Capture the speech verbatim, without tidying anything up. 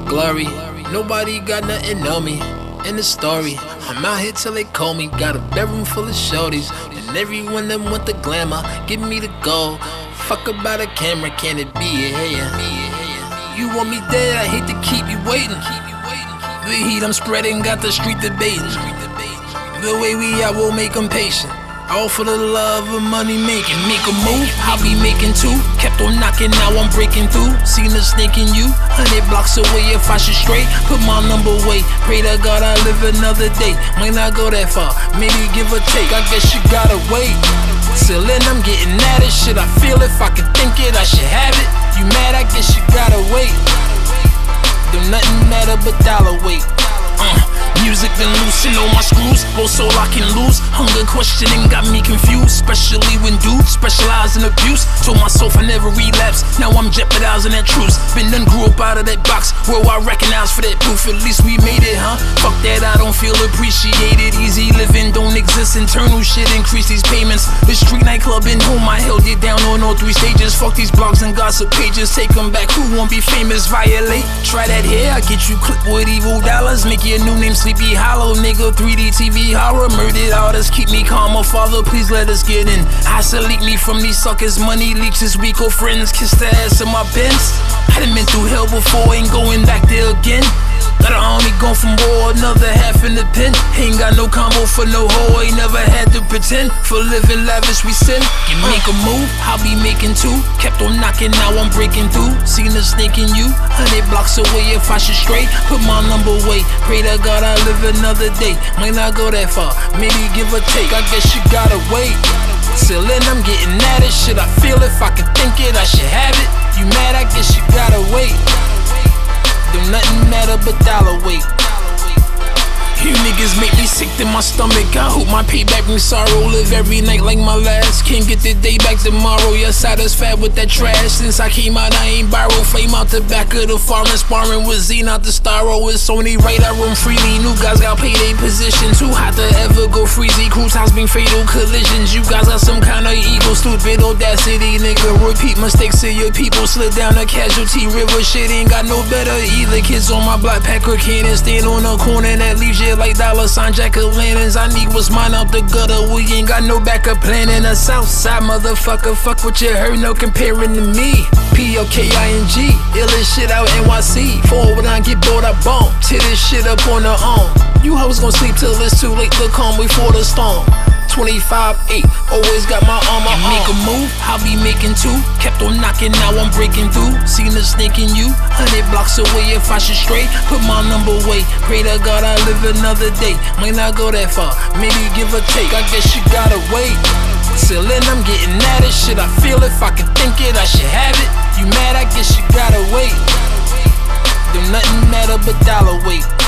glory. Nobody got nothing on me. In the story, I'm out here till they call me. Got a bedroom full of shorties, and everyone that want the glamour, give me the gold. Fuck about a camera, can it be here? You want me dead, I hate to keep you waiting. The heat I'm spreading got the street debating. The way we out will make them patient. All for the love of money making. Make a move, I'll be making two. Kept on knocking, now I'm breaking through. Seen a snake in you, hundred blocks away. If I should stray, put my number away. Pray to God I live another day. Might not go that far, maybe give or take. I guess you gotta wait. Till then I'm getting at it. Shit, I feel if I could think it, I should have it. You mad, I guess you gotta wait. Do nothing matter but dollar weight. Uh, music been loosen on my screws, both so I can lose. Hunger questioning got me confused, especially when dudes specialize in abuse. Told myself I never relapse, now I'm jeopardizing that truce. Been done, grew up out of that box, where I recognize for that proof. At least we made it, huh? Fuck that, I don't feel appreciated. Easy living don't exist, internal shit increase these payments. The street nightclub in home, I held it down on all three stages. Fuck these blogs and gossip pages, take them back, who won't be famous? Violate, try that here, I get you clipped with evil dollars. Make your new name Sleepy Hollow, nigga, three D T V horror. Murdered artists, keep me calm, oh father, please let us get in. Isolate me from these suckers, money leaks this weak, oh friends. Kiss the ass of my Benz. I done been through hell before, ain't going back there again. Got an army gone from war, another half in the pen. Ain't got no combo for no hoe, ain't never had to pretend. For living lavish we sin. You make a move, I'll be making two. Kept on knocking, now I'm breaking through. Seen a snake in you, hundred blocks away. If I should stray, put my number away. Pray to God I live another day. Might not go that far, maybe give or take. I guess you gotta wait. Till then I'm getting at it. Shit, I feel if I could think it, I should have it. You mad, I guess you gotta wait. Do nothing matter but dollar weight. You niggas make me sick to my stomach. I hope my payback brings sorrow. Live every night like my last. Can't get the day back tomorrow. You're satisfied with that trash. Since I came out, I ain't borrow. Flame out the back of the farm and sparring with Z, not the Starro. It's only right I roam freely. New guys got paid a position. Too hot to ever go freezy. Cruise house bring fatal collisions. You guys got some kind of ego. Stupid audacity, nigga. Repeat mistakes to your people. Slid down a casualty river. Shit ain't got no better either. Kids on my block pack a cannon. Stand on a corner that leaves you like dollar sign jack-o'-lanterns. I need what's mine out the gutter. We ain't got no backup plan in the south side, motherfucker. Fuck what you heard, no comparing to me. P O K I N G, illest shit out N Y C. Forward when I get bored, I bump. Tear this shit up on the own. You hoes gon' sleep till it's too late to come before the storm. twenty-five eight, always got my arm on. Make a move, I'll be making two. Kept on knocking, now I'm breaking through. Seen a snake in you, hundred blocks away. If I should stray, put my number away. Pray to God I live another day. Might not go that far, maybe give or take. I guess you gotta wait. Till then I'm getting at it. Shit, I feel if I could think it, I should have it. You mad, I guess you gotta wait. Do nothing matter but dollar weight.